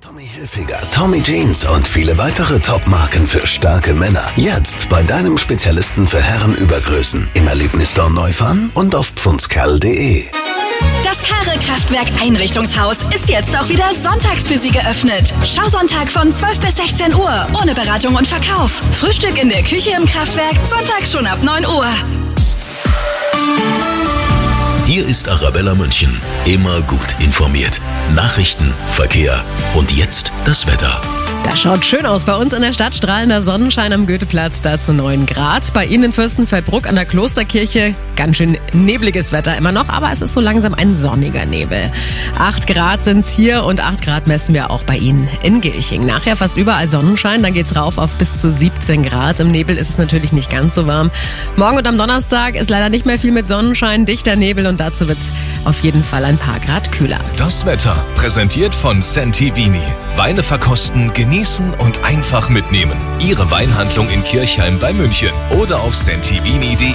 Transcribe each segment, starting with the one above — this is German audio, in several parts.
Tommy Hilfiger, Tommy Jeans und viele weitere Top-Marken für starke Männer. Jetzt bei deinem Spezialisten für Herrenübergrößen. Im Erlebnisstore Neufahren und auf pfundskerl.de. Das Karre-Kraftwerk Einrichtungshaus ist jetzt auch wieder sonntags für Sie geöffnet. Schausonntag von 12 bis 16 Uhr, ohne Beratung und Verkauf. Frühstück in der Küche im Kraftwerk, sonntags schon ab 9 Uhr. Hier ist Arabella München. Immer gut informiert. Nachrichten, Verkehr und jetzt das Wetter. Das schaut schön aus. Bei uns in der Stadt strahlender Sonnenschein am Goetheplatz, dazu 9 Grad. Bei Ihnen in Fürstenfeldbruck an der Klosterkirche ganz schön nebliges Wetter immer noch, aber es ist so langsam ein sonniger Nebel. 8 Grad sind's hier und 8 Grad messen wir auch bei Ihnen in Gilching. Nachher fast überall Sonnenschein, dann geht's rauf auf bis zu 17 Grad. Im Nebel ist es natürlich nicht ganz so warm. Morgen und am Donnerstag ist leider nicht mehr viel mit Sonnenschein, dichter Nebel und dazu wird's auf jeden Fall ein paar Grad kühler. Das Wetter präsentiert von Sentivini. Weine verkosten, genießen und einfach mitnehmen. Ihre Weinhandlung in Kirchheim bei München oder auf sentivini.de.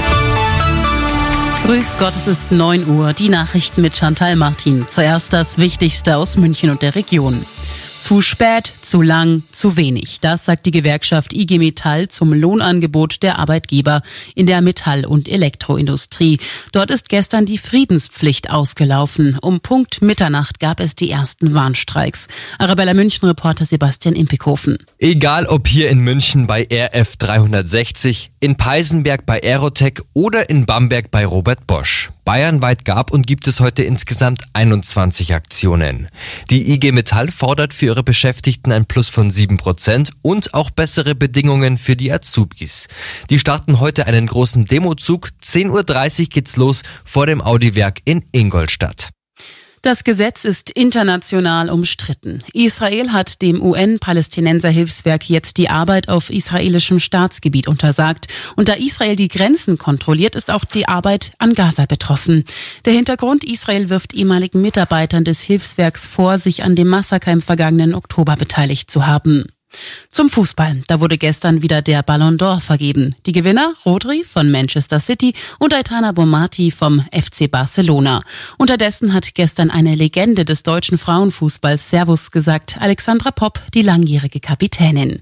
Grüß Gott, es ist 9 Uhr. Die Nachrichten mit Chantal Martin. Zuerst das Wichtigste aus München und der Region. Zu spät, zu lang, zu wenig. Das sagt die Gewerkschaft IG Metall zum Lohnangebot der Arbeitgeber in der Metall- und Elektroindustrie. Dort ist gestern die Friedenspflicht ausgelaufen. Um Punkt Mitternacht gab es die ersten Warnstreiks. Arabella München-Reporter Sebastian Impikhofen. Egal ob hier in München bei RF 360, in Peißenberg bei Aerotech oder in Bamberg bei Robert Bosch. Bayernweit gab und gibt es heute insgesamt 21 Aktionen. Die IG Metall fordert für ihre Beschäftigten ein Plus von 7% und auch bessere Bedingungen für die Azubis. Die starten heute einen großen Demozug. 10.30 Uhr geht's los vor dem Audi-Werk in Ingolstadt. Das Gesetz ist international umstritten. Israel hat dem UN-Palästinenser-Hilfswerk jetzt die Arbeit auf israelischem Staatsgebiet untersagt. Und da Israel die Grenzen kontrolliert, ist auch die Arbeit an Gaza betroffen. Der Hintergrund: Israel wirft ehemaligen Mitarbeitern des Hilfswerks vor, sich an dem Massaker im vergangenen Oktober beteiligt zu haben. Zum Fußball. Da wurde gestern wieder der Ballon d'Or vergeben. Die Gewinner: Rodri von Manchester City und Aitana Bonmati vom FC Barcelona. Unterdessen hat gestern eine Legende des deutschen Frauenfußballs Servus gesagt, Alexandra Popp, die langjährige Kapitänin.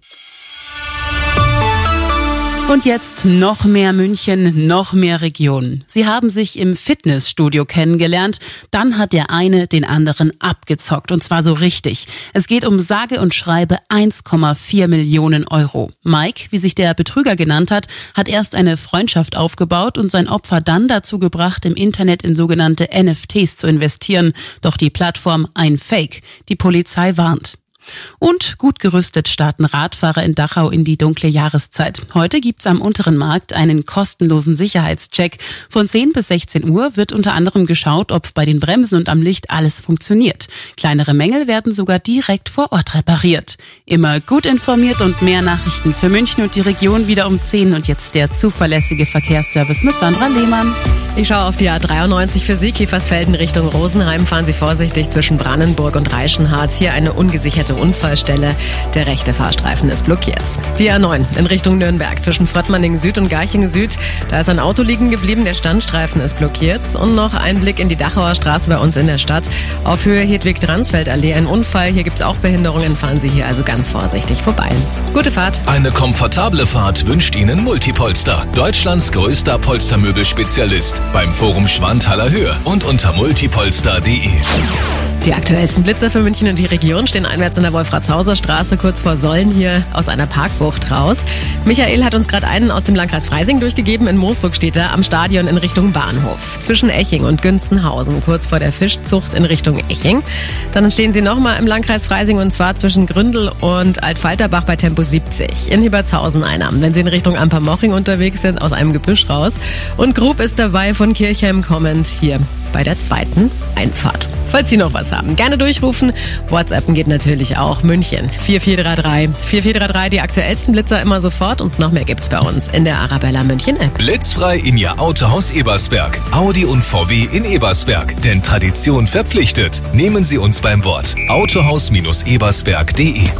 Und jetzt noch mehr München, noch mehr Region. Sie haben sich im Fitnessstudio kennengelernt, dann hat der eine den anderen abgezockt und zwar so richtig. Es geht um sage und schreibe 1,4 Millionen Euro. Mike, wie sich der Betrüger genannt hat erst eine Freundschaft aufgebaut und sein Opfer dann dazu gebracht, im Internet in sogenannte NFTs zu investieren. Doch die Plattform ein Fake. Die Polizei warnt. Und gut gerüstet starten Radfahrer in Dachau in die dunkle Jahreszeit. Heute gibt's am Unteren Markt einen kostenlosen Sicherheitscheck. Von 10 bis 16 Uhr wird unter anderem geschaut, ob bei den Bremsen und am Licht alles funktioniert. Kleinere Mängel werden sogar direkt vor Ort repariert. Immer gut informiert und mehr Nachrichten für München und die Region wieder um 10. Und jetzt der zuverlässige Verkehrsservice mit Sandra Lehmann. Ich schaue auf die A93 für Sie, Kiefersfelden Richtung Rosenheim. Fahren Sie vorsichtig zwischen Brandenburg und Reichenhall. Hier eine ungesicherte Unfallstelle. Der rechte Fahrstreifen ist blockiert. Die A9 in Richtung Nürnberg zwischen Fröttmanning Süd und Garching Süd. Da ist ein Auto liegen geblieben, der Standstreifen ist blockiert. Und noch ein Blick in die Dachauer Straße bei uns in der Stadt. Auf Höhe Hedwig-Dransfeld-Allee ein Unfall. Hier gibt es auch Behinderungen. Fahren Sie hier also ganz vorsichtig vorbei. Gute Fahrt. Eine komfortable Fahrt wünscht Ihnen Multipolster. Deutschlands größter Polstermöbelspezialist. Beim Forum Schwanthaler Höhe und unter multipolster.de. Die aktuellsten Blitzer für München und die Region stehen einwärts in der Wolfratshauser Straße, kurz vor Sollen, hier aus einer Parkbucht raus. Michael hat uns gerade einen aus dem Landkreis Freising durchgegeben. In Moosburg steht er am Stadion in Richtung Bahnhof. Zwischen Eching und Günzenhausen, kurz vor der Fischzucht in Richtung Eching. Dann stehen sie nochmal im Landkreis Freising und zwar zwischen Gründel und Altfalterbach bei Tempo 70. In Hiebertshausen einer, wenn sie in Richtung Ampermoching unterwegs sind, aus einem Gebüsch raus. Und Grub ist dabei von Kirchheim kommend hier bei der zweiten Einfahrt. Falls Sie noch was haben, gerne durchrufen. WhatsAppen geht natürlich auch. München 4433. 4433, die aktuellsten Blitzer immer sofort und noch mehr gibt's bei uns in der Arabella München App. Blitzfrei in Ihr Autohaus Ebersberg. Audi und VW in Ebersberg. Denn Tradition verpflichtet. Nehmen Sie uns beim Wort. Autohaus-ebersberg.de.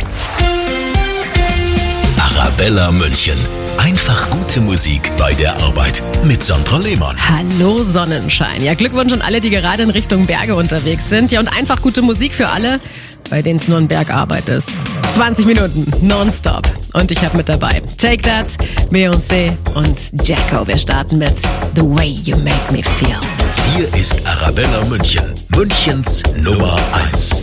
Arabella München. Einfach gute Musik bei der Arbeit mit Sandra Lehmann. Hallo Sonnenschein. Ja, Glückwunsch an alle, die gerade in Richtung Berge unterwegs sind. Ja, und einfach gute Musik für alle. bei denen es nur ein Bergarbeit ist. 20 Minuten nonstop. Und ich habe mit dabei Take That, Beyoncé und Jacko. Wir starten mit The Way You Make Me Feel. Hier ist Arabella München, Münchens Nummer 1.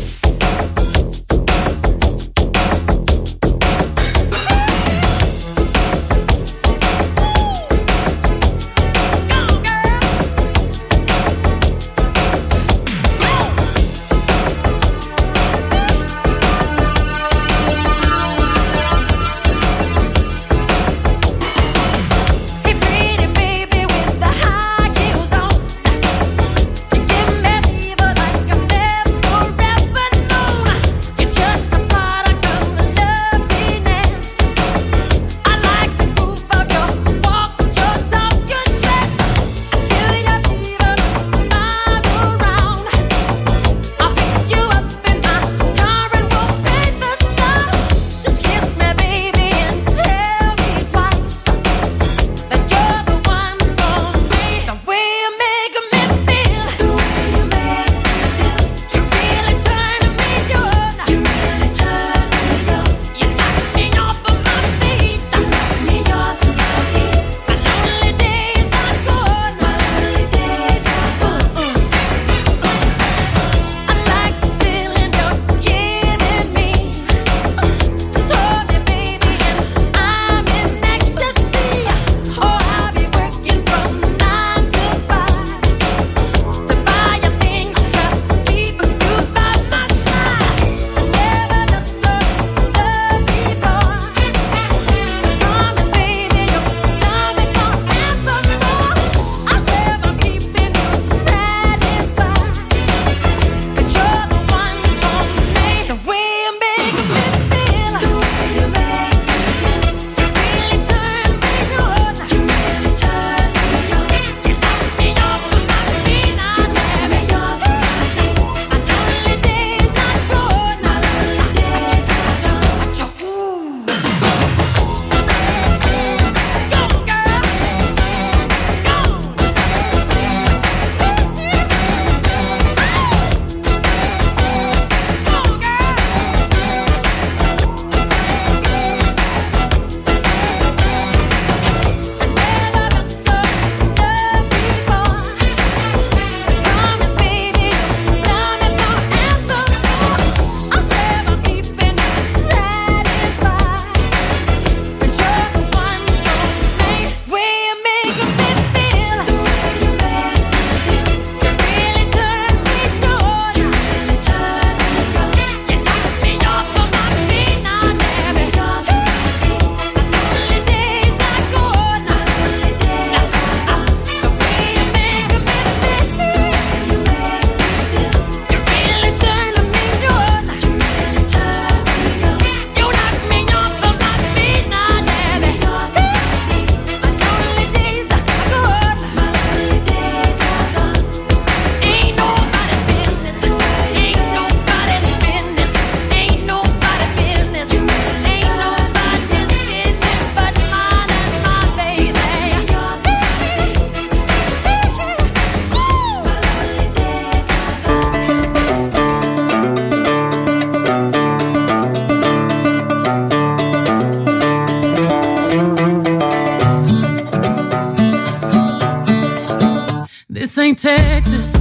This ain't Texas,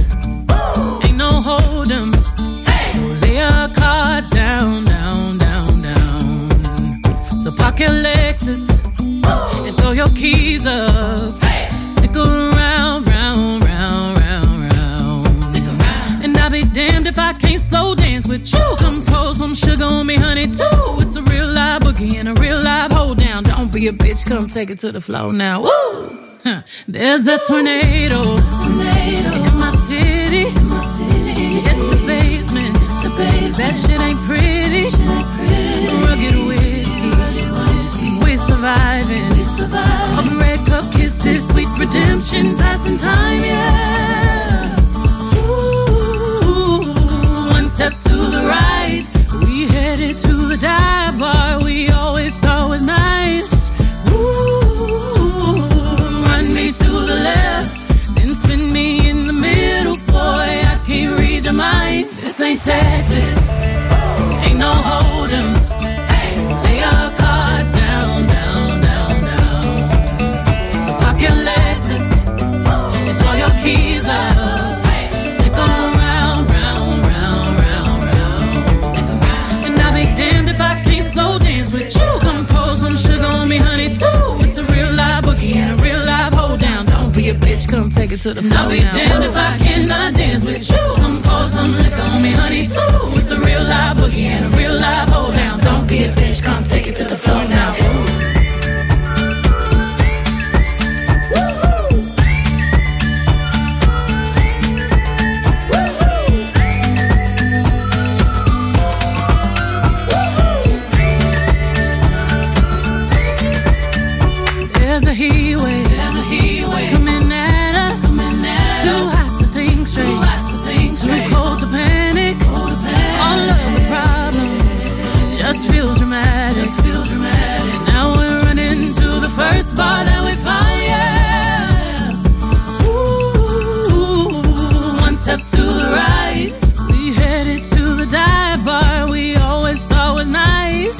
ain't no hold'em. So lay your cards down, down, down, down. So park your Lexus and throw your keys up. Stick around, round, round, round, round. Stick around. And I'll be damned if I can't slow dance with you. Come pour some sugar on me, honey, too. It's a real live boogie and a real live hold down. Don't be a bitch, come take it to the floor now. Woo! There's a tornado in my city. Hit the basement. That shit ain't pretty. Rugged whiskey. We're surviving. Hope red cup kisses, sweet redemption, passing time, yeah. Ooh, one step to the right. We headed to the dive bar we always thought was nice. To the left, then spin me in the middle, boy, I can't read your mind. This ain't Texas, take it to the floor. I'll be damned if I cannot dance with you. Come pour some liquor on me, honey, too. It's a real live boogie and a real live hold down. Don't be a bitch, come take it to the floor now. There's a heat wave coming at us. Too hot to think straight, too cold to panic. All of the problems just feel dramatic. Now we're running to the first bar that we find. Yeah. Ooh, one step to the right, we headed to the dive bar we always thought was nice.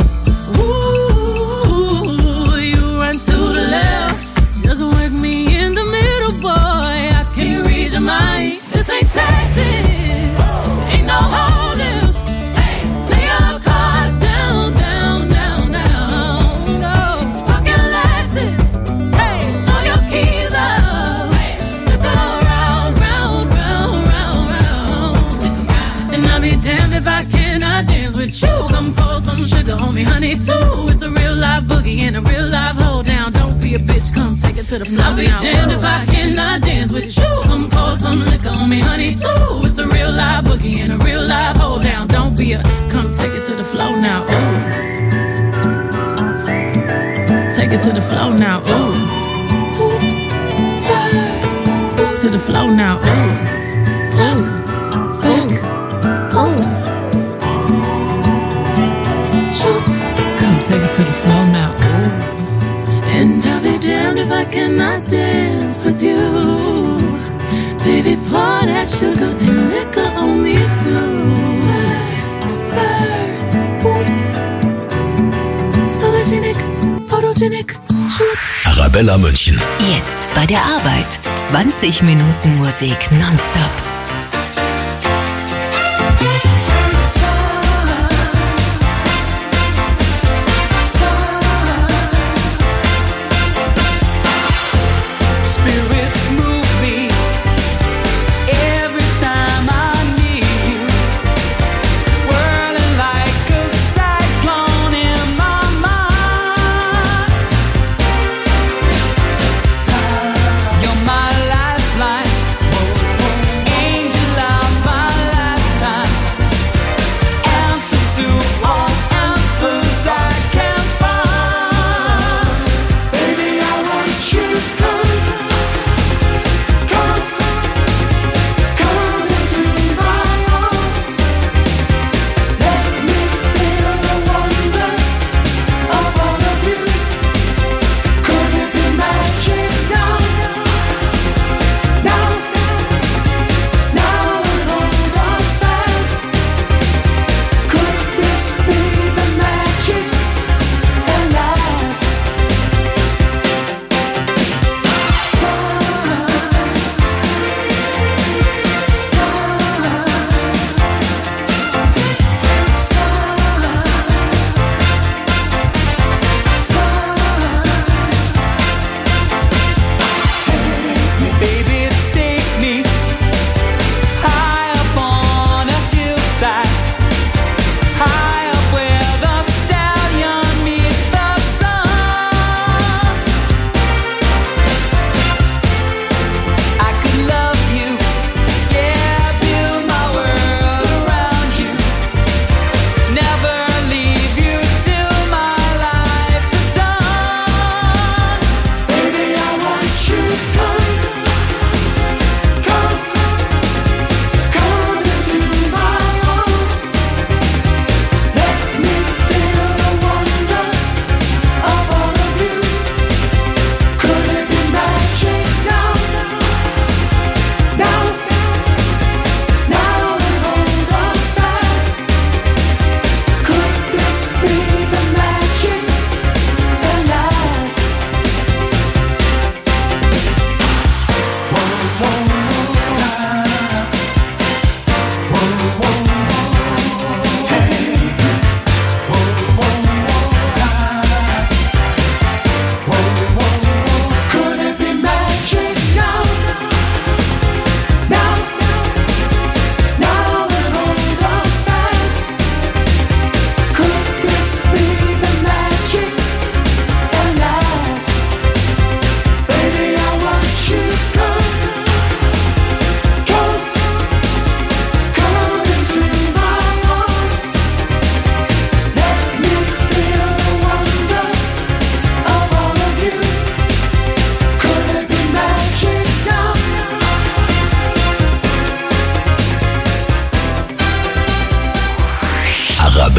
To the left, just work me in the middle, boy. I can't read your mind. This ain't Texas, ain't no holding. Lay your cards down, down, down, down. No, pocket Lexus, throw your keys up. Stick around, round, round, round, round. And I'll be damned if I cannot dance with you. Come pour some sugar on me, honey, too. It's a real live boogie and a real live hold down. Don't be a bitch, come take it to the floor. I'll be damned if I cannot dance with you. Come pour some liquor on me, honey, too. It's a real live boogie and a real live hold down. Don't be a, come take it to the floor now. Ooh. Take it to the floor now. Ooh. Hoops, spurs, to the floor now. Ooh. Top, back, hoops. Shoot, come take it to the floor now. Ooh. And I'll be damned if I cannot dance with you. Baby, pour that sugar and liquor on me too. Spurs, boots, sologenic, photogenic, shoot. Arabella München. Jetzt bei der Arbeit. 20 Minuten Musik nonstop. Lifeline, angel of my lifetime.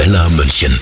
Arabella München.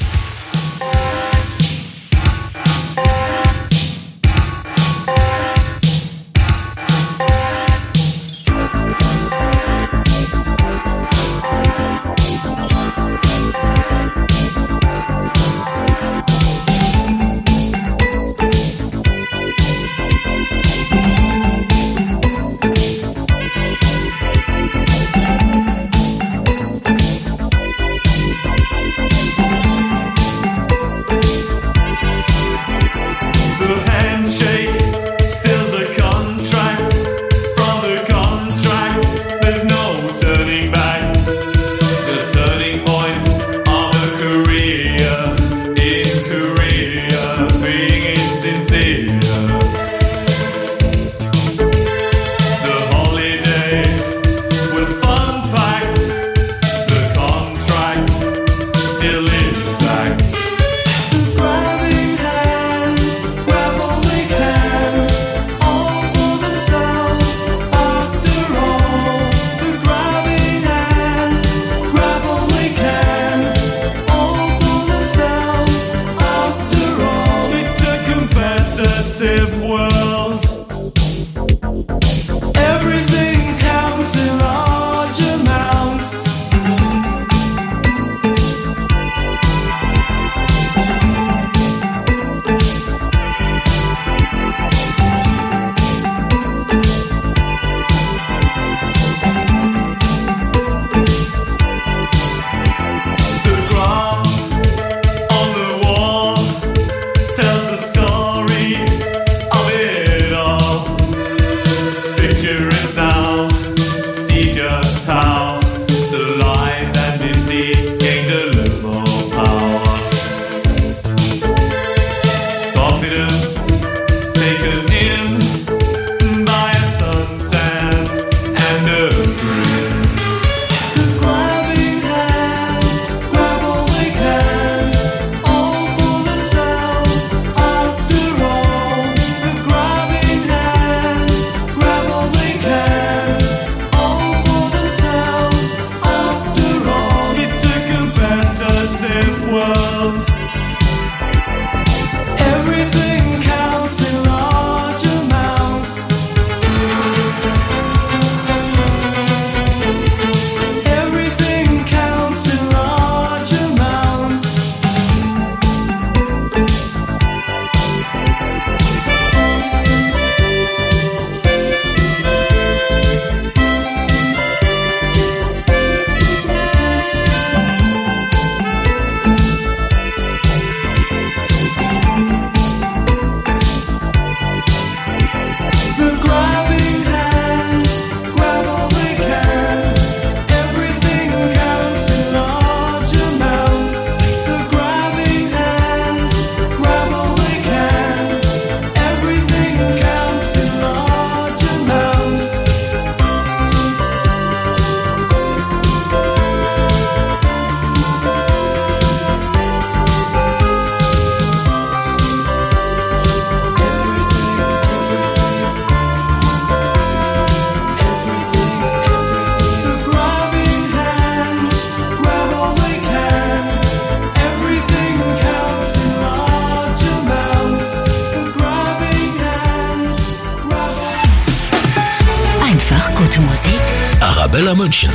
Gute Musik. Arabella München.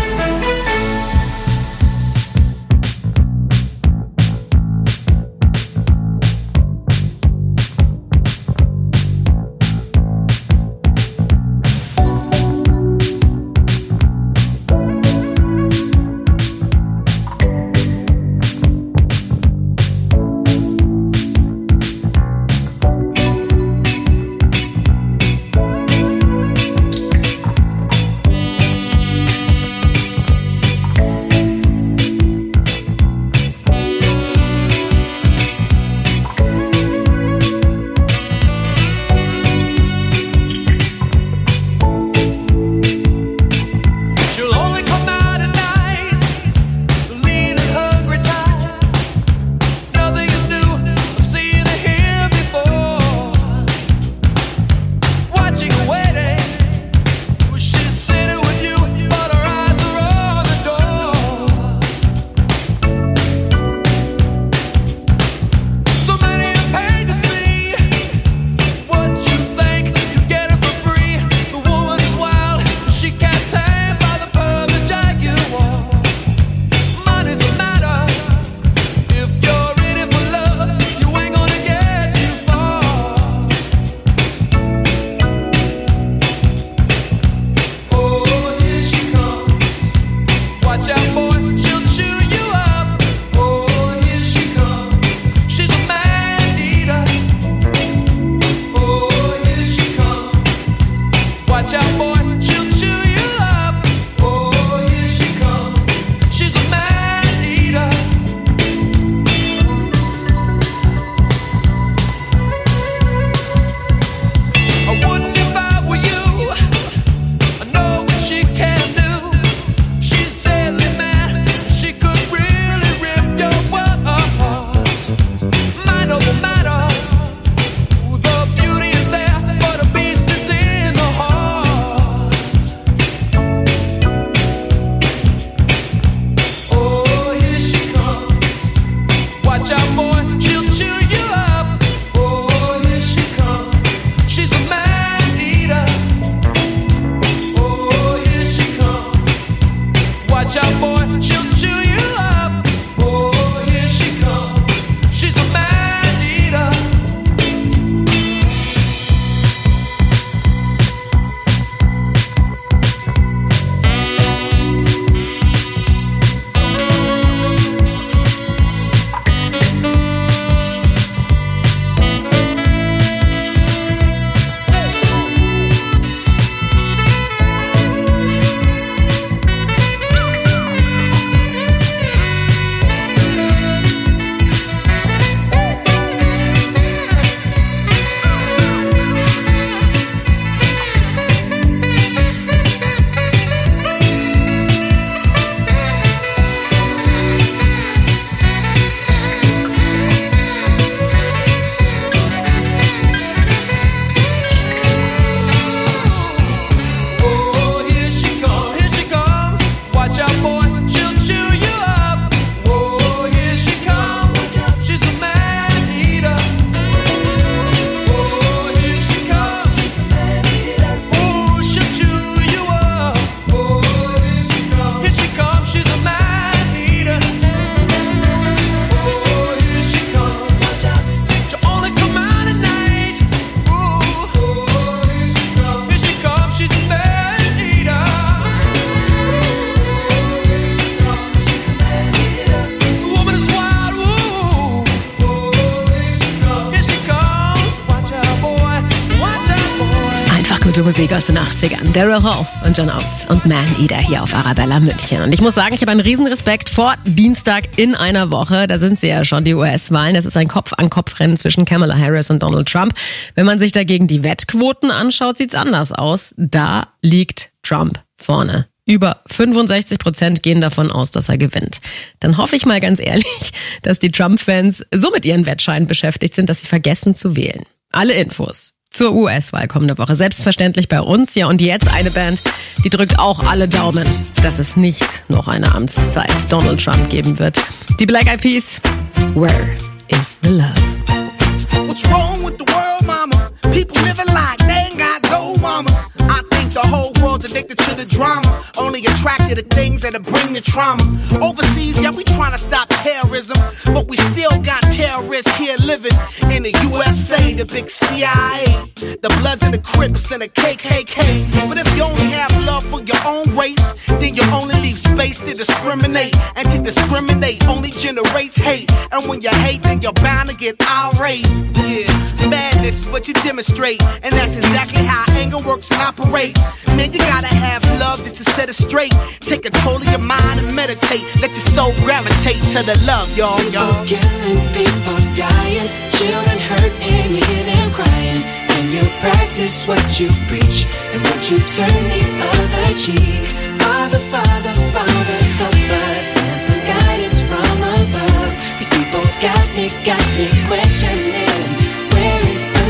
gute Musik aus den 80ern. Daryl Hall und John Oates und Man Eater hier auf Arabella München. Und ich muss sagen, ich habe einen riesen Respekt vor Dienstag in einer Woche. Da sind sie ja schon, die US-Wahlen. Das ist ein Kopf-an-Kopf-Rennen zwischen Kamala Harris und Donald Trump. Wenn man sich dagegen die Wettquoten anschaut, sieht's anders aus. Da liegt Trump vorne. Über 65% gehen davon aus, dass er gewinnt. Dann hoffe ich mal ganz ehrlich, dass die Trump-Fans so mit ihren Wettscheinen beschäftigt sind, dass sie vergessen zu wählen. Alle Infos zur US-Wahl kommende Woche selbstverständlich bei uns. Ja, und jetzt eine Band, die drückt auch alle Daumen, dass es nicht noch eine Amtszeit Donald Trump geben wird. Die Black Eyed Peas, Where is the Love? What's wrong with the world, mama? People living like they ain't got no mamas. I think the whole world's addicted to the drama, only attracted to things that'll bring the trauma. Overseas, yeah, we trying to stop terrorism, but we still got terrorists here living in the USA, the big CIA, the Bloods and the Crips and the KKK. But if you only have love for your own race, then you only leave space to discriminate, and to discriminate only generates hate. And when you hate, then you're bound to get irate. Yeah, madness is what you demonstrate, and that's exactly how anger works and operates. Man, you gotta have love just to set it straight. Take control of your mind and meditate. Let your soul gravitate to the love, y'all. People killing, people dying, children hurt and you hear them crying. And you practice what you preach, and what you turn the other cheek. Father, Father, Father, help us, send some guidance from above. These people got me questioning, where is the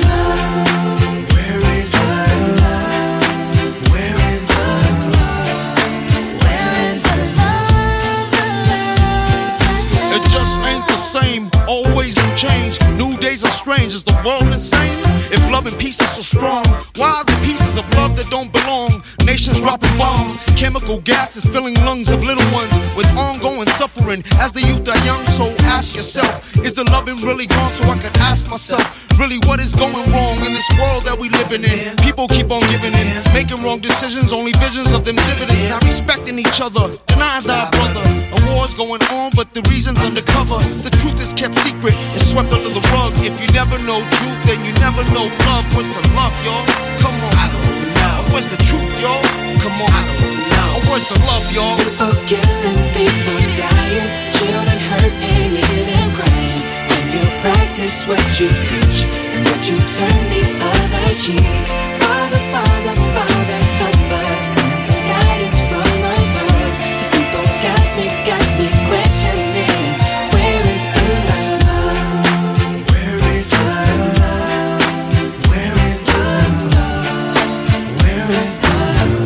love? Where is the love? Where is the love? Where is the love, the love? It just ain't the same, always in change. New days are strange, is the world insane? If love and peace is so strong, why are the pieces of love that don't belong? Nations dropping bombs, chemical gases filling lungs of little ones with ongoing suffering as the youth are young. So ask yourself, is the loving really gone? So I could ask myself, really what is going wrong in this world that we living in? People keep on giving in, making wrong decisions, only visions of them dividends. Not respecting each other, denying thy brother. A war's going on, but the reason's undercover. The truth is kept secret, it's swept under the rug. If you never know truth, then you never know love. What's the love, y'all? Come on, I don't know. What's the truth, y'all? Come on, I don't know. What's the love, y'all? People killing, people dying, children hurt and you hear them crying. When you practice what you preach, and what you turn the other cheek. Father, Father, Father, help us, send some guidance from above. These people got me questioning, where is the love? Where is the love? Where is the love? Where is the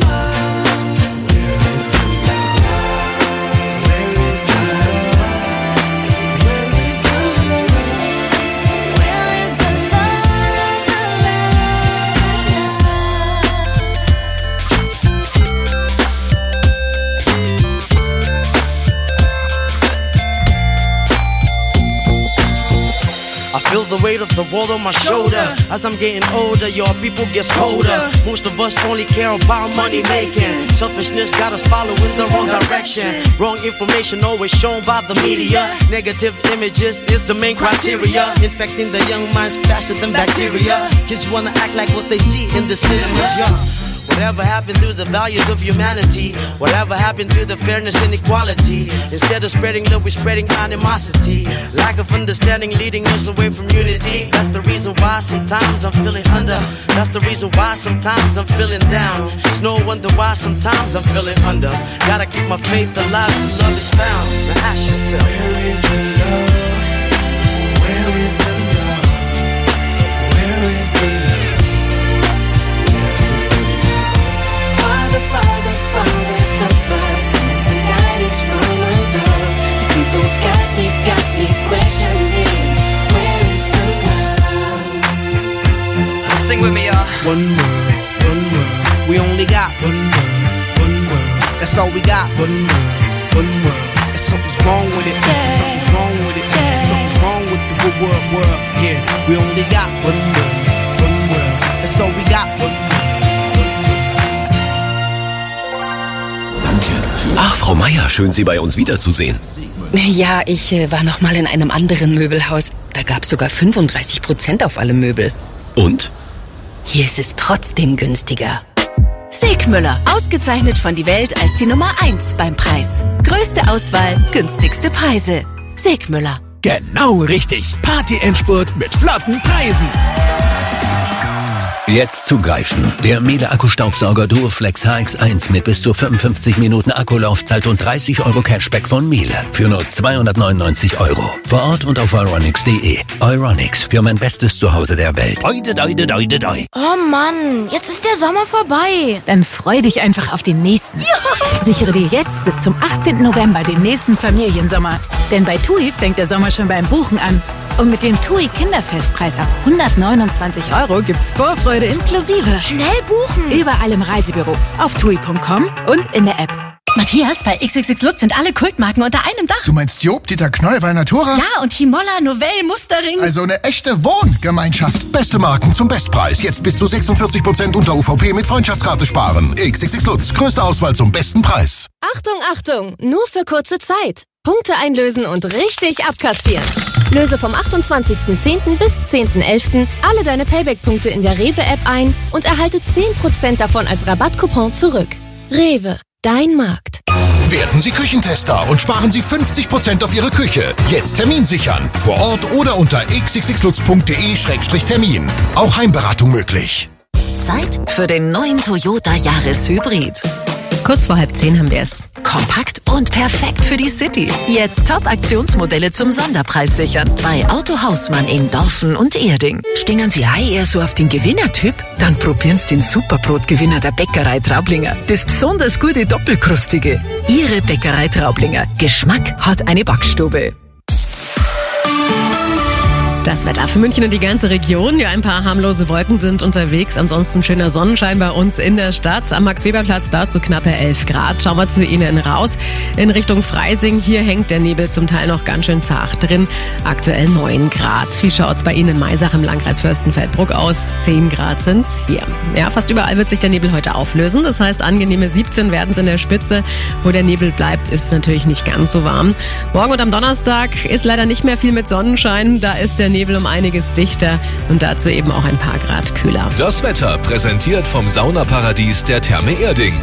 love? Where is the love? Where is the love? Where is the love? Where is the I feel the weight of the world on my shoulder. As I'm getting older, your people get colder. Most of us only care about money making. Selfishness got us following the wrong direction. Wrong information always shown by the media. Negative images is the main criteria. Infecting the young minds faster than bacteria. Kids wanna act like what they see in the cinemas, yeah. Whatever happened to the values of humanity? Whatever happened to the fairness and equality? Instead of spreading love, we're spreading animosity. Lack of understanding leading us away from unity. That's the reason why sometimes I'm feeling under. That's the reason why sometimes I'm feeling down. It's no wonder why sometimes I'm feeling under. Gotta keep my faith alive till love is found. Now ask yourself, where is the love? Where is the love? Where is the love? Father, Father, help us, send some guidance from above. These people got me questioning, where is the love? sing with me, y'all. One world, we only got one world, that's all we got. One world, and something's wrong with it, something's wrong with it, something's wrong with the world, yeah. We only got one world, that's all we got. Ach, Frau Meier, schön, Sie bei uns wiederzusehen. Ja, ich war noch mal in einem anderen Möbelhaus. Da gab's sogar 35% auf alle Möbel. Und? hier ist es trotzdem günstiger. Segmüller, ausgezeichnet von die Welt als die Nummer 1 beim Preis. Größte Auswahl, günstigste Preise. Segmüller. Genau richtig. Party-Endspurt mit flotten Preisen. Jetzt zugreifen. Der Miele Akkustaubsauger Duoflex HX1 mit bis zu 55 Minuten Akkulaufzeit und 30 € Cashback von Miele. Für nur 299 €. Vor Ort und auf euronics.de. Euronics, für mein bestes Zuhause der Welt. Oide, doide, doide, doi. Oh Mann, jetzt ist der Sommer vorbei. Dann freu dich einfach auf den nächsten. Ja. Sichere dir jetzt bis zum 18. November den nächsten Familiensommer. Denn bei TUI fängt der Sommer schon beim Buchen an. Und mit dem TUI Kinderfestpreis ab 129 € gibt's Vorfreude inklusive. Schnell buchen! Überall im Reisebüro, auf TUI.com und in der App. Matthias, bei XXX Lutz sind alle Kultmarken unter einem Dach. Du meinst Job, Dieter Knoll, Valnatura? Ja, und Himolla, Novell, Mustering. Also eine echte Wohngemeinschaft. Beste Marken zum Bestpreis. Jetzt bis zu 46% unter UVP mit Freundschaftskarte sparen. XXX Lutz, größte Auswahl zum besten Preis. Achtung, Achtung, nur für kurze Zeit. Punkte einlösen und richtig abkassieren. Löse vom 28.10. bis 10.11. alle deine Payback-Punkte in der Rewe-App ein und erhalte 10% davon als Rabattcoupon zurück. Rewe, dein Markt. Werden Sie Küchentester und sparen Sie 50% auf Ihre Küche. Jetzt Termin sichern. Vor Ort oder unter xxxlutz.de/termin. Auch Heimberatung möglich. Zeit für den neuen Toyota Yaris Hybrid. Kurz vor 9:30 haben wir es. Kompakt und perfekt für die City. Jetzt Top-Aktionsmodelle zum Sonderpreis sichern. Bei Auto Hausmann in Dorfen und Erding. Stehen Sie eher so auf den Gewinnertyp? Dann probieren Sie den Superbrotgewinner der Bäckerei Traublinger. Das besonders gute Doppelkrustige. Ihre Bäckerei Traublinger. Geschmack hat eine Backstube. Das Wetter für München und die ganze Region. Ja, ein paar harmlose Wolken sind unterwegs. Ansonsten schöner Sonnenschein bei uns in der Stadt. Am Max-Weber-Platz dazu knappe 11 Grad. Schauen wir zu Ihnen raus. In Richtung Freising. Hier hängt der Nebel zum Teil noch ganz schön zart drin. Aktuell 9 Grad. Wie schaut's bei Ihnen in Maisach im Landkreis Fürstenfeldbruck aus? 10 Grad sind's hier. Ja, fast überall wird sich der Nebel heute auflösen. Das heißt, angenehme 17 werden es in der Spitze. Wo der Nebel bleibt, ist es natürlich nicht ganz so warm. Morgen und am Donnerstag ist leider nicht mehr viel mit Sonnenschein. Da ist der Nebel um einiges dichter und dazu eben auch ein paar Grad kühler. Das Wetter präsentiert vom Saunaparadies der Therme Erding.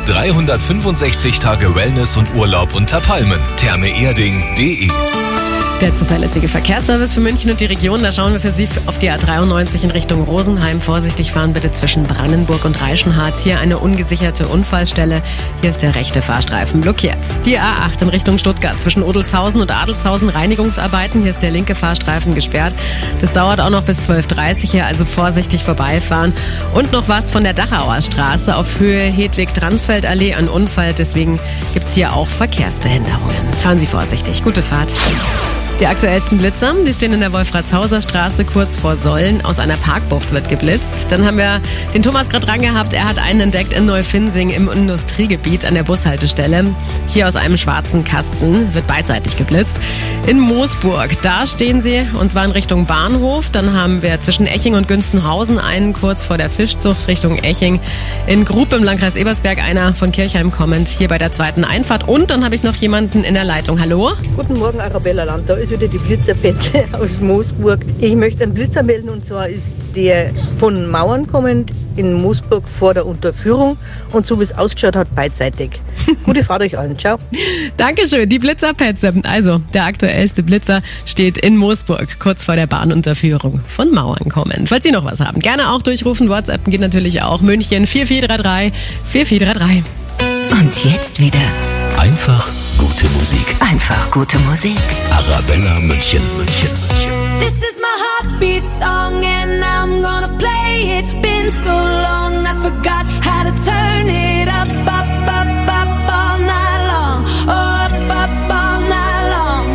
365 Tage Wellness und Urlaub unter Palmen. thermeerding.de. Der zuverlässige Verkehrsservice für München und die Region, da schauen wir für Sie auf die A93 in Richtung Rosenheim. Vorsichtig fahren bitte zwischen Brandenburg und Reichenhall. Hier eine ungesicherte Unfallstelle. Hier ist der rechte Fahrstreifen blockiert. Die A8 in Richtung Stuttgart zwischen Odelshausen und Adelshausen Reinigungsarbeiten. Hier ist der linke Fahrstreifen gesperrt. Das dauert auch noch bis 12:30 hier, also vorsichtig vorbeifahren. Und noch was von der Dachauer Straße auf Höhe Hedwig-Dransfeld-Allee, ein Unfall. Deswegen gibt's hier auch Verkehrsbehinderungen. Fahren Sie vorsichtig. Gute Fahrt. Die aktuellsten Blitzer, die stehen in der Wolfratshauser Straße kurz vor Sollen. Aus einer Parkbucht wird geblitzt. Dann haben wir den Thomas gerade dran gehabt. Er hat einen entdeckt in Neufinsing im Industriegebiet an der Bushaltestelle. Hier aus einem schwarzen Kasten wird beidseitig geblitzt. In Moosburg, da stehen sie, und zwar in Richtung Bahnhof. Dann haben wir zwischen Eching und Günstenhausen einen kurz vor der Fischzucht Richtung Eching. In Grub im Landkreis Ebersberg einer von Kirchheim kommend, hier bei der zweiten Einfahrt. Und dann habe ich noch jemanden in der Leitung. Hallo? Guten Morgen, Arabella Land. Da ist wieder die Blitzerpetze aus Moosburg. Ich möchte einen Blitzer melden, und zwar ist der von Mauern kommend in Moosburg vor der Unterführung, und so wie es ausgeschaut hat, beidseitig. Gute Fahrt euch allen. Ciao. Dankeschön, die Blitzerpetze. Also, der aktuellste Blitzer steht in Moosburg, kurz vor der Bahnunterführung von Mauern kommend. Falls Sie noch was haben, gerne auch durchrufen. WhatsApp geht natürlich auch. München 4433 4433. Und jetzt wieder Einfach gute Musik. einfach gute Musik. Arabella München. This is my heartbeat song and I'm gonna play it. Been so long I forgot how to turn it up, up, up, up all night long. Oh, up, up all night long.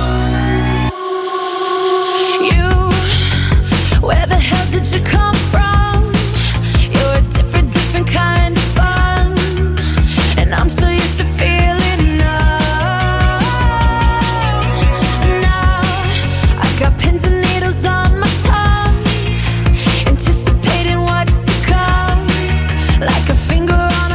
You, where the hell did you come from? You're a different, different kind of fun. And I'm so used to feeling numb. Now I got pins and needles on my tongue, anticipating what's to come, like a finger on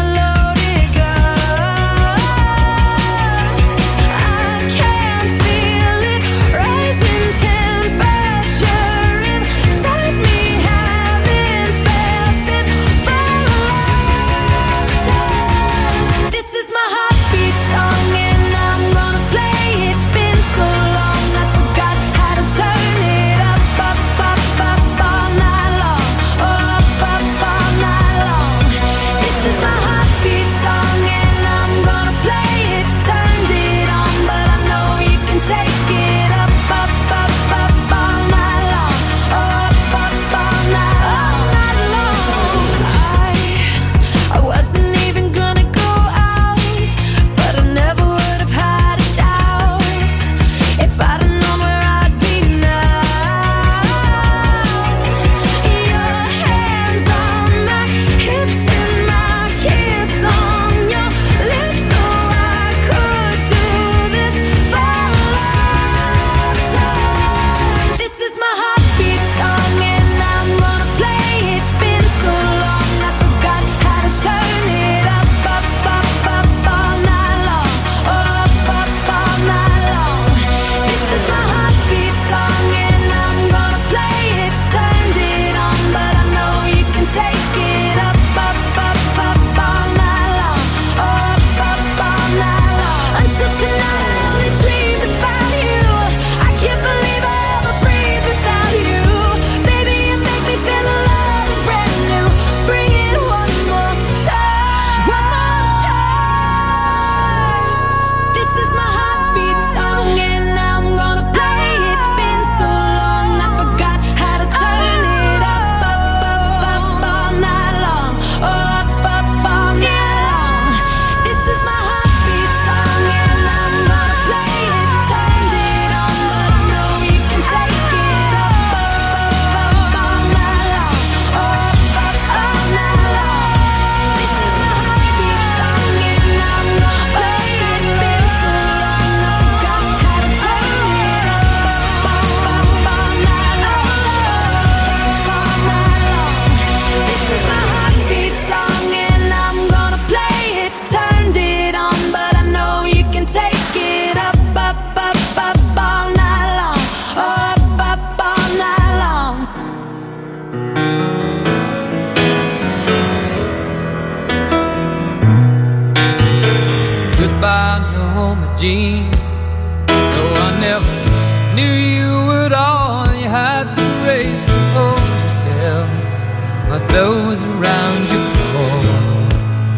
at all, you had the grace to hold yourself while those around you crawled.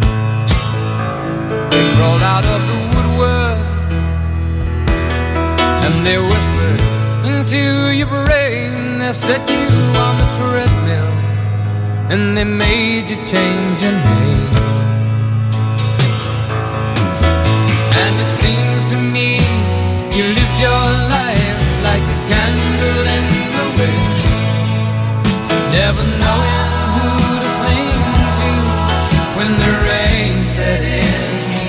They crawled out of the woodwork and they whispered into your brain. They set you on the treadmill and they made you change your name. And it seems to me you lived your life like a candle in the wind, never knowing who to cling to when the rain set in.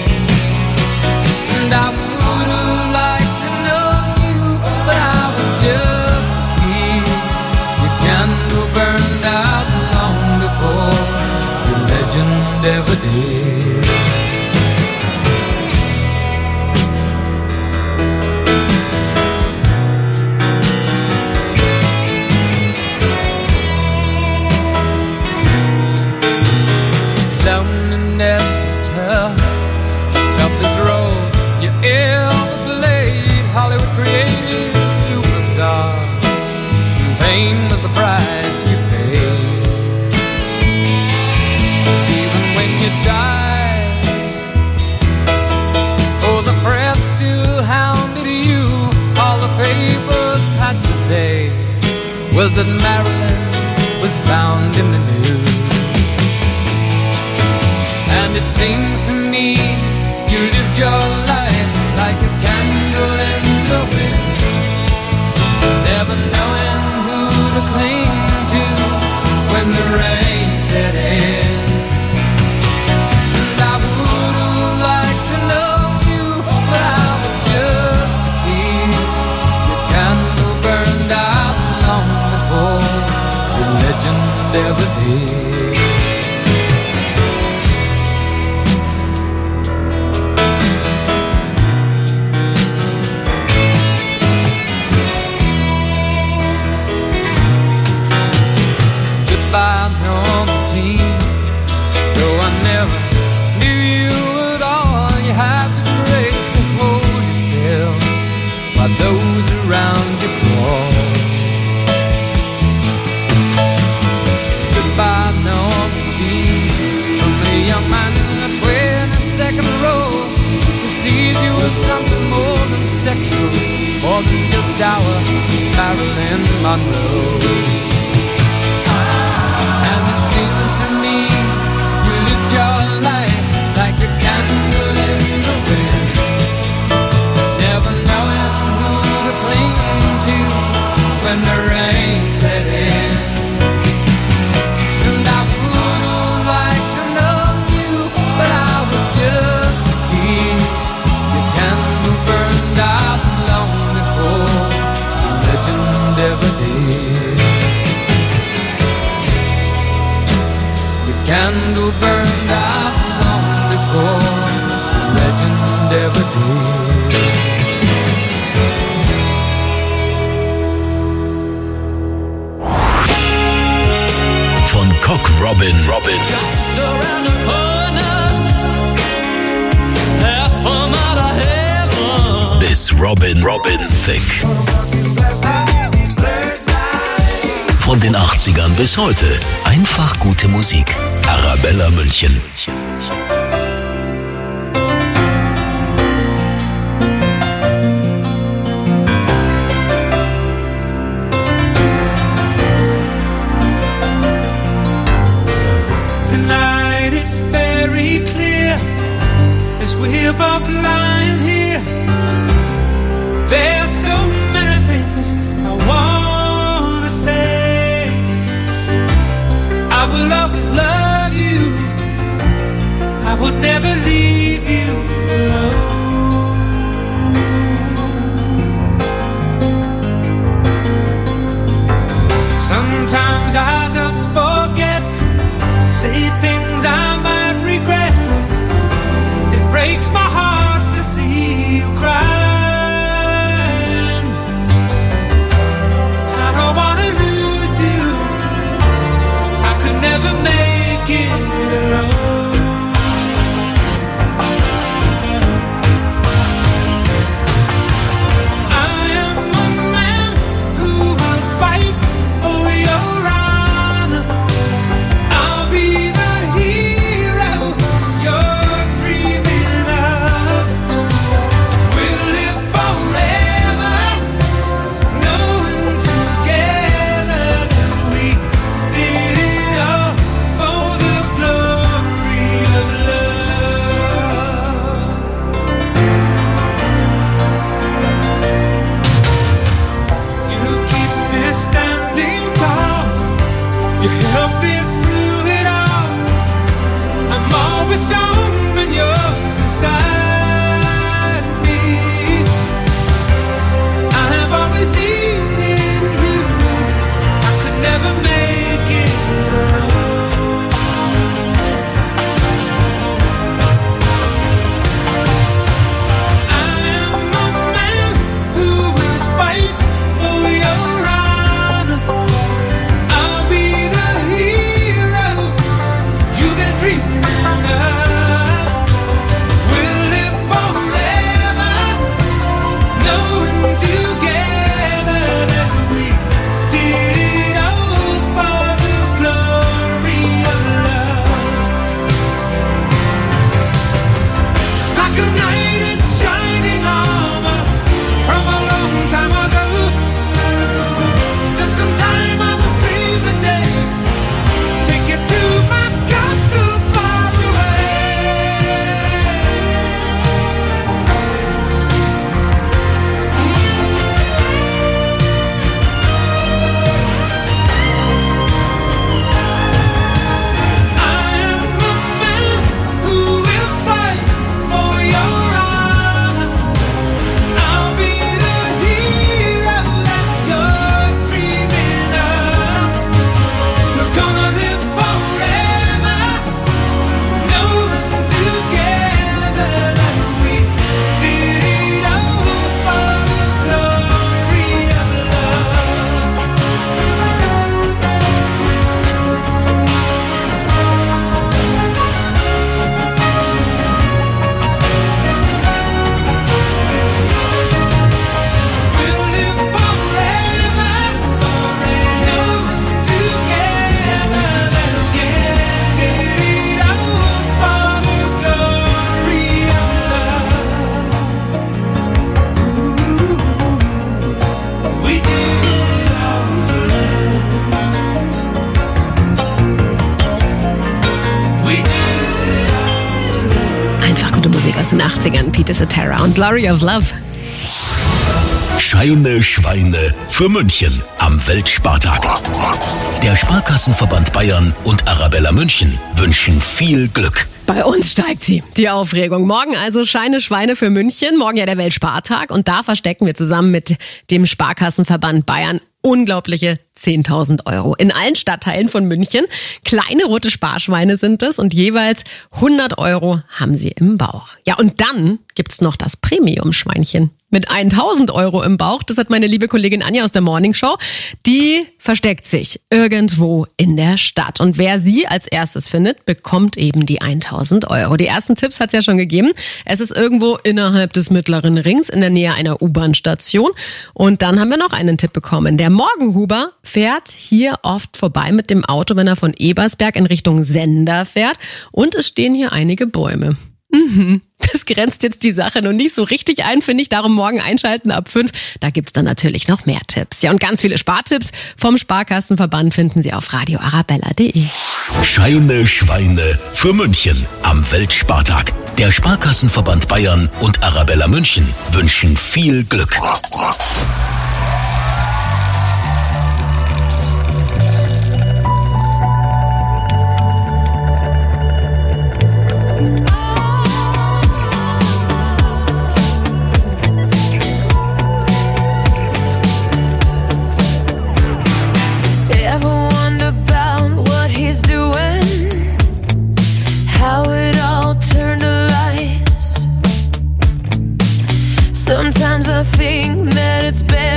And I would have liked to know you, but I was just a kid. Your candle burned out long before your legend ever did. Loneliness was tough, the toughest role you ever played. Hollywood created superstar, and pain was the price you paid. Even when you died, oh, the press still hounded you. All the papers had to say was that Marilyn was found in the news. And it seems to me you lived your life like a candle in the wind, never knowing who to cling to when the rain set in. And I would have liked to know you, but I was just a kid. Your candle burned out long before your legend ever did. By normal teen, though I never knew you at all, you had the grace to hold yourself while those around you crawled. Goodbye, normal teen, from a young man in the 22nd row who sees you as something more than sexual, more than just our Marilyn Monroe. Seems to me you lived your life like a candle in the wind, never knowing who to cling to when the rain set in. And I would have liked to know you, but I was just a kid. Your candle burned out long before the legend ever did. Candle burned out long before the legend ever did. Von Cock Robin. Just around the corner, half a mile of heaven. Bis Robin Thicke. Von den 80ern bis heute. Einfach gute Musik. Arabella München. Tonight it's very clear as we're both lying here. There's so many things I wanna say. I will always love you. I den 80ern. Peter Cetera und Glory of Love. Scheine Schweine für München am Weltspartag. Der Sparkassenverband Bayern und Arabella München wünschen viel Glück. Bei uns steigt sie, die Aufregung. Morgen also Scheine Schweine für München. Morgen ja der Weltspartag und da verstecken wir zusammen mit dem Sparkassenverband Bayern unglaubliche 10.000 Euro in allen Stadtteilen von München. Kleine rote Sparschweine sind es und jeweils 100 Euro haben sie im Bauch. Ja, und dann gibt's noch das Premium-Schweinchen mit 1.000 Euro im Bauch. Das hat meine liebe Kollegin Anja aus der Morning Show. Die versteckt sich irgendwo in der Stadt. Und wer sie als erstes findet, bekommt eben die 1.000 Euro. Die ersten Tipps hat's ja schon gegeben. Es ist irgendwo innerhalb des Mittleren Rings in der Nähe einer U-Bahn-Station. Und dann haben wir noch einen Tipp bekommen. Der Morgenhuber fährt hier oft vorbei mit dem Auto, wenn er von Ebersberg in Richtung Sender fährt. Und es stehen hier einige Bäume. Das grenzt jetzt die Sache noch nicht so richtig ein, finde ich. Darum morgen einschalten ab 5. Da gibt's dann natürlich noch mehr Tipps. Ja, und ganz viele Spartipps vom Sparkassenverband finden Sie auf radioarabella.de. Scheine Schweine für München am Weltspartag. Der Sparkassenverband Bayern und Arabella München wünschen viel Glück. Sometimes I think that it's better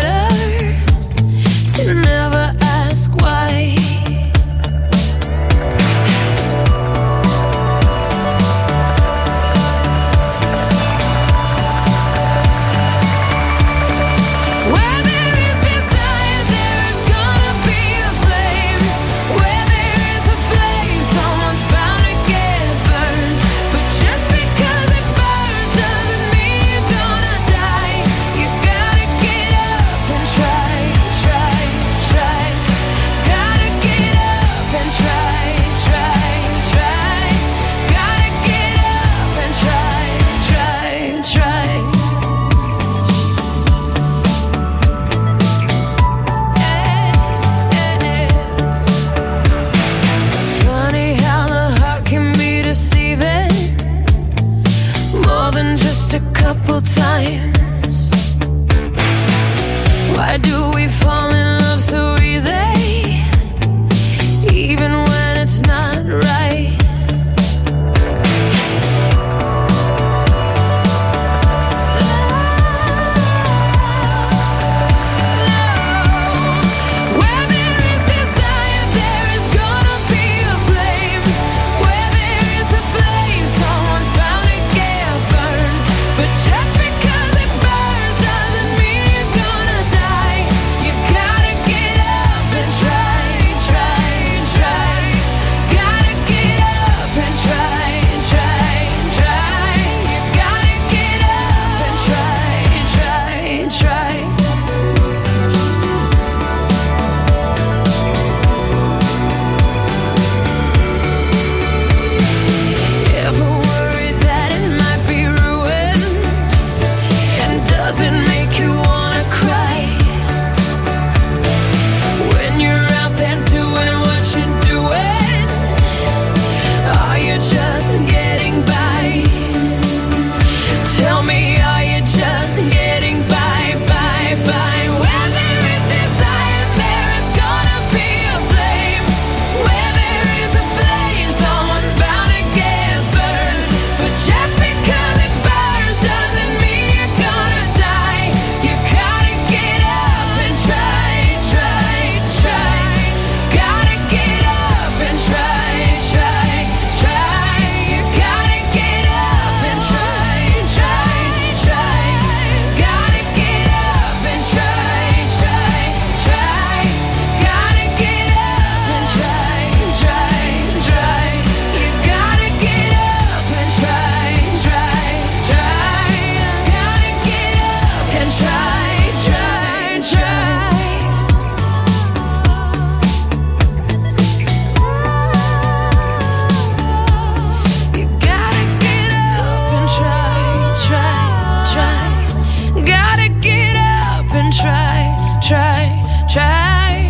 try.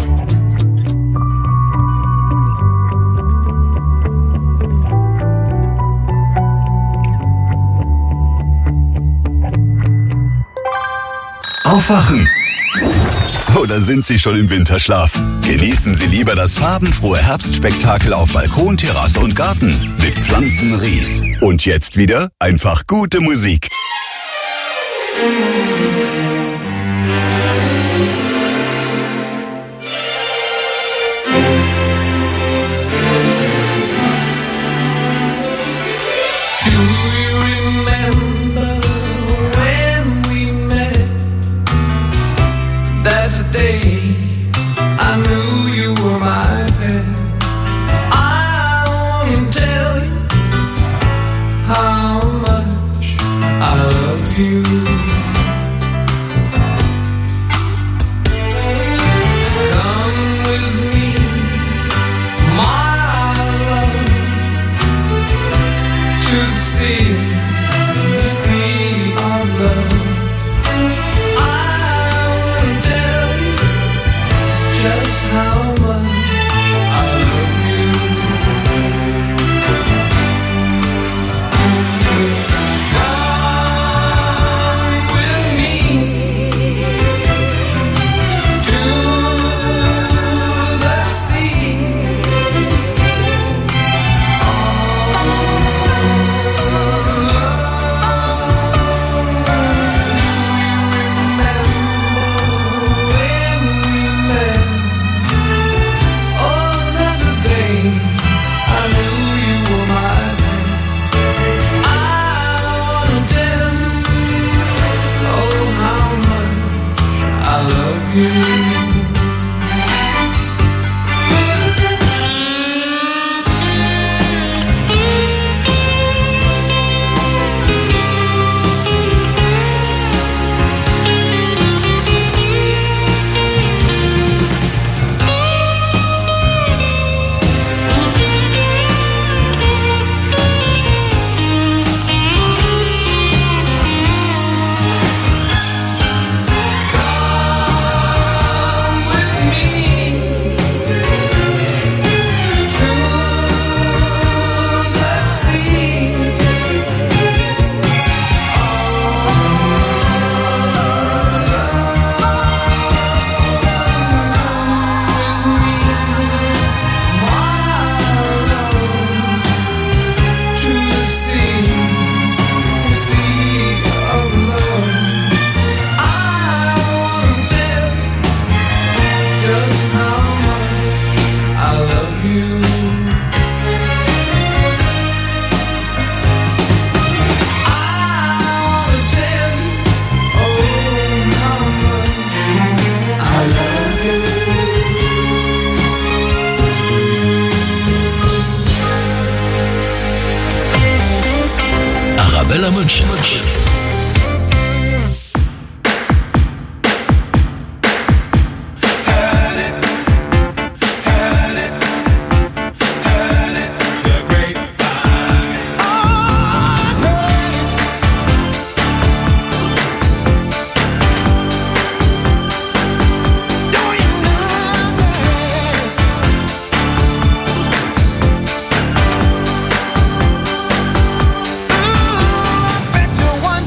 Aufwachen! Oder sind Sie schon im Winterschlaf? Genießen Sie lieber das farbenfrohe Herbstspektakel auf Balkon, Terrasse und Garten mit Pflanzenries. Und jetzt wieder einfach gute Musik. That's the day I knew you were my pet. I wanna tell you how much I love you. Come with me, my love, to the sea of love. Just how much I love you. Come with me to the sea. Arabella München. Bet you one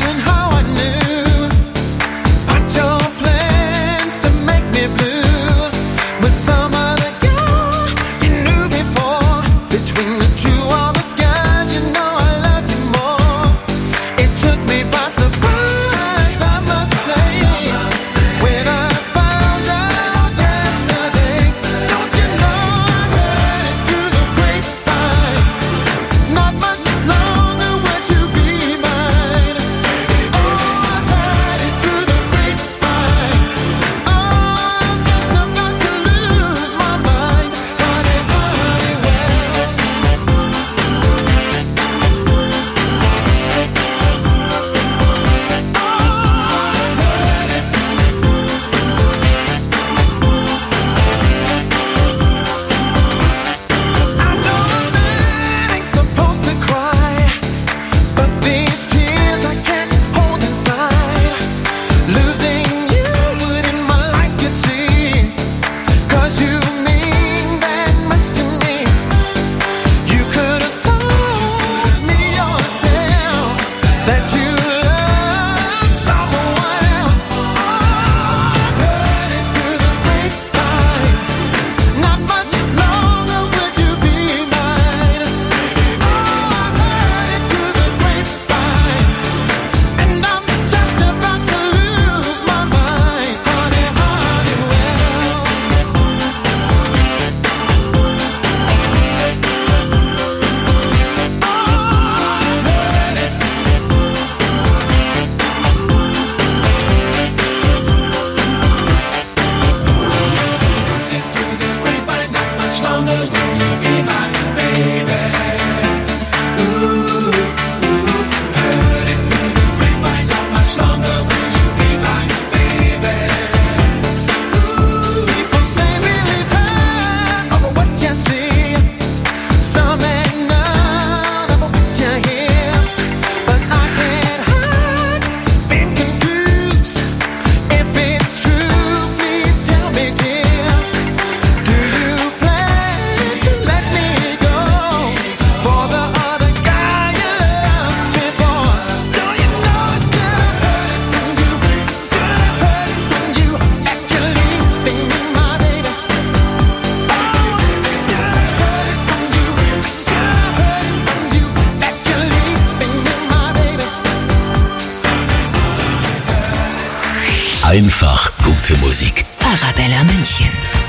Einfach gute Musik. Arabella München.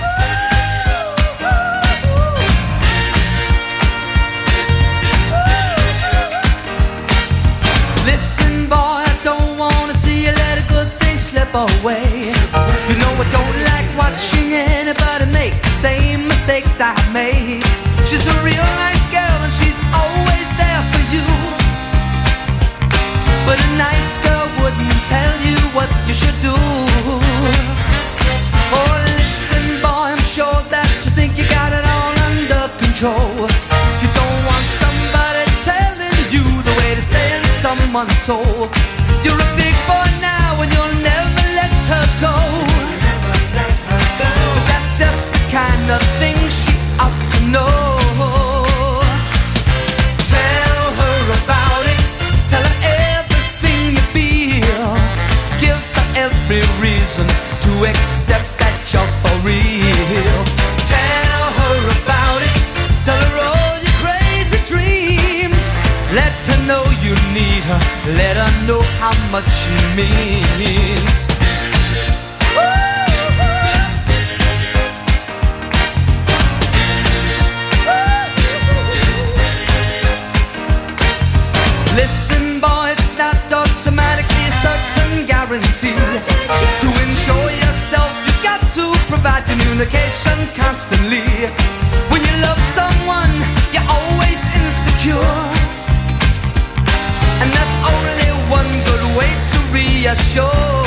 Listen, boy, I don't wanna see you let a good thing slip away. You know I don't like watching anybody make the same mistakes I made. She's a real nice girl and she's always there for you. But a nice girl wouldn't tell you what you should do. Oh, listen, boy, I'm sure that you think you got it all under control. You don't want somebody telling you the way to stay in someone's soul. You're a big boy now and you'll never let her go. But that's just the kind of thing she ought to know. Tell her about it. Tell her everything you feel. Give her every reason to accept that you're for real. Tell her about it. Tell her all your crazy dreams. Let her know you need her. Let her know how much she means. Listen, boy, it's not automatically a certain guarantee. To ensure yourself, you've got to provide communication constantly. When you love someone, you're always insecure. And that's only one good way to reassure.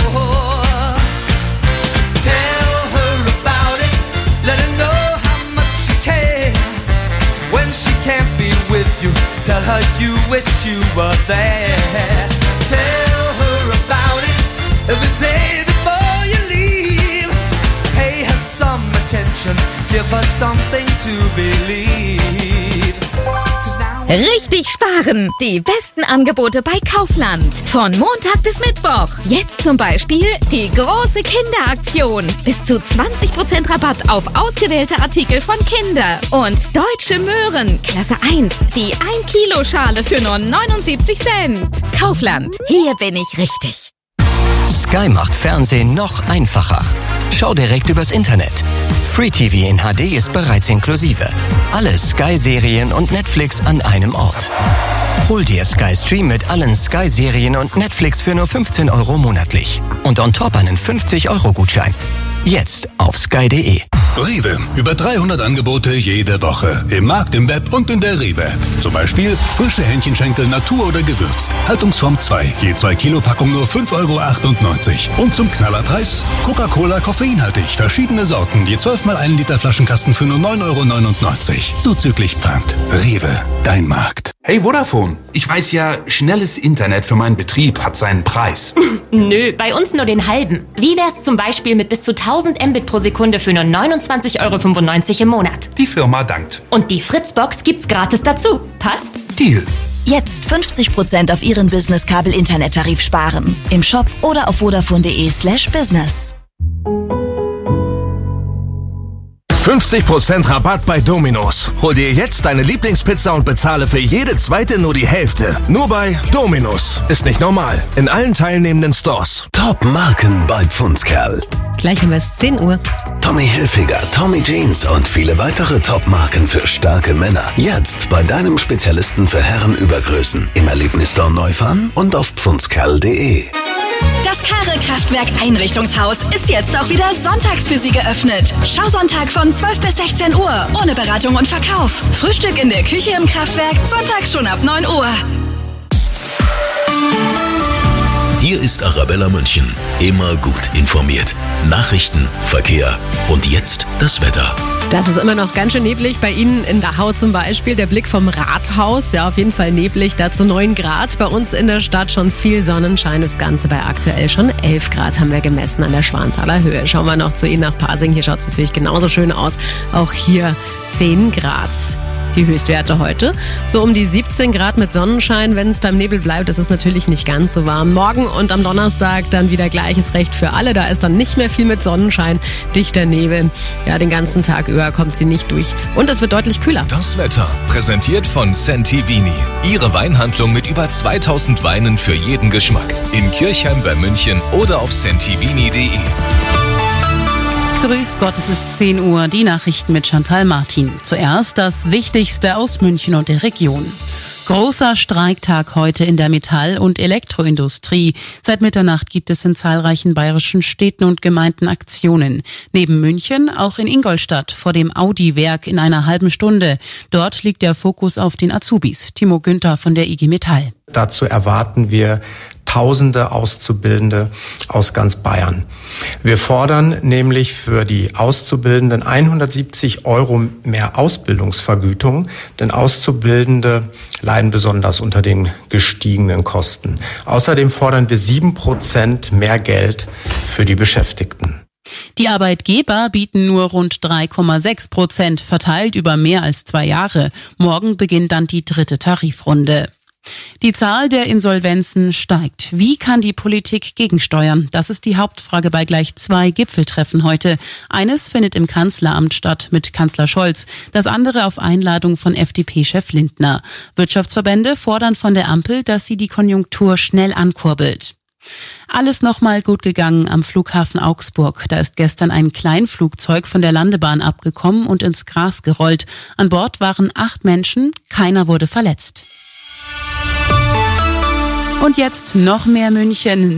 Tell her about it. Let her know how much you care. When she can't be with you, tell her you wish you were there. Tell her about it every day before you leave. Pay her some attention, give her something to believe. Richtig sparen! Die besten Angebote bei Kaufland. Von Montag bis Mittwoch. Jetzt zum Beispiel die große Kinderaktion. Bis zu 20% Rabatt auf ausgewählte Artikel von Kinder. Und deutsche Möhren, Klasse 1. Die 1 Kilo Schale für nur 79 Cent. Kaufland. Hier bin ich richtig. Sky macht Fernsehen noch einfacher. Schau direkt übers Internet. Free TV in HD ist bereits inklusive. Alle Sky-Serien und Netflix an einem Ort. Hol dir Sky Stream mit allen Sky-Serien und Netflix für nur 15 € monatlich. Und on top einen 50-€-Gutschein. Jetzt auf sky.de. Rewe. Über 300 Angebote jede Woche. Im Markt, im Web und in der Rewe-App. Zum Beispiel frische Hähnchenschenkel Natur oder gewürzt. Haltungsform 2. Je 2 Kilo Packung nur 5,98 €. Und zum Knallerpreis Coca-Cola koffeinhaltig. Verschiedene Sorten. Je 12 mal 1 Liter Flaschenkasten für nur 9,99 €. Zuzüglich Pfand. Rewe. Dein Markt. Hey Vodafone, ich weiß ja, schnelles Internet für meinen Betrieb hat seinen Preis. Nö, bei uns nur den halben. Wie wär's zum Beispiel mit bis zu 1000 Mbit pro Sekunde für nur 29,95 € im Monat? Die Firma dankt. Und die Fritzbox gibt's gratis dazu. Passt? Deal. Jetzt 50% auf Ihren Business-Kabel-Internettarif sparen. Im Shop oder auf vodafone.de/business. 50% Rabatt bei Domino's. Hol dir jetzt deine Lieblingspizza und bezahle für jede zweite nur die Hälfte. Nur bei Domino's. Ist nicht normal. In allen teilnehmenden Stores. Top-Marken bei Pfundskerl. Gleich haben wir es 10 Uhr. Tommy Hilfiger, Tommy Jeans und viele weitere Top-Marken für starke Männer. Jetzt bei deinem Spezialisten für Herrenübergrößen. Im Erlebnisstore Neufahren und auf pfundskerl.de. Das Karre-Kraftwerk Einrichtungshaus ist jetzt auch wieder sonntags für Sie geöffnet. Schausonntag von 12 bis 16 Uhr. Ohne Beratung und Verkauf. Frühstück in der Küche im Kraftwerk. Sonntags schon ab 9 Uhr. Hier ist Arabella München. Immer gut informiert. Nachrichten, Verkehr und jetzt das Wetter. Das ist immer noch ganz schön neblig. Bei Ihnen in Dachau zum Beispiel. Der Blick vom Rathaus, ja, auf jeden Fall neblig. Dazu 9 Grad. Bei uns in der Stadt schon viel Sonnenschein. Das Ganze bei aktuell schon 11 Grad haben wir gemessen an der Schwanthaler Höhe. Schauen wir noch zu Ihnen nach Pasing. Hier schaut es natürlich genauso schön aus. Auch hier 10 Grad. die Höchstwerte heute. So um die 17 Grad mit Sonnenschein. Wenn es beim Nebel bleibt, ist es natürlich nicht ganz so warm. Morgen und am Donnerstag dann wieder gleiches Recht für alle. Da ist dann nicht mehr viel mit Sonnenschein, dichter Nebel. Ja, den ganzen Tag über kommt sie nicht durch. Und es wird deutlich kühler. Das Wetter, präsentiert von Sentivini. Ihre Weinhandlung mit über 2000 Weinen für jeden Geschmack. In Kirchheim bei München oder auf sentivini.de. Grüß Gott, es ist 10 Uhr, die Nachrichten mit Chantal Martin. Zuerst das Wichtigste aus München und der Region. Großer Streiktag heute in der Metall- und Elektroindustrie. Seit Mitternacht gibt es in zahlreichen bayerischen Städten und Gemeinden Aktionen. Neben München auch in Ingolstadt vor dem Audi-Werk in einer halben Stunde. Dort liegt der Fokus auf den Azubis. Timo Günther von der IG Metall. Dazu erwarten wir Tausende Auszubildende aus ganz Bayern. Wir fordern nämlich für die Auszubildenden 170 € mehr Ausbildungsvergütung, denn Auszubildende leiden besonders unter den gestiegenen Kosten. Außerdem fordern wir 7% mehr Geld für die Beschäftigten. Die Arbeitgeber bieten nur rund 3,6%, verteilt über mehr als 2 Jahre. Morgen beginnt dann die 3. Tarifrunde. Die Zahl der Insolvenzen steigt. Wie kann die Politik gegensteuern? Das ist die Hauptfrage bei gleich 2 Gipfeltreffen heute. Eines findet im Kanzleramt statt mit Kanzler Scholz, das andere auf Einladung von FDP-Chef Lindner. Wirtschaftsverbände fordern von der Ampel, dass sie die Konjunktur schnell ankurbelt. Alles nochmal gut gegangen am Flughafen Augsburg. Da ist gestern ein Kleinflugzeug von der Landebahn abgekommen und ins Gras gerollt. An Bord waren 8 Menschen, keiner wurde verletzt. Und jetzt noch mehr München.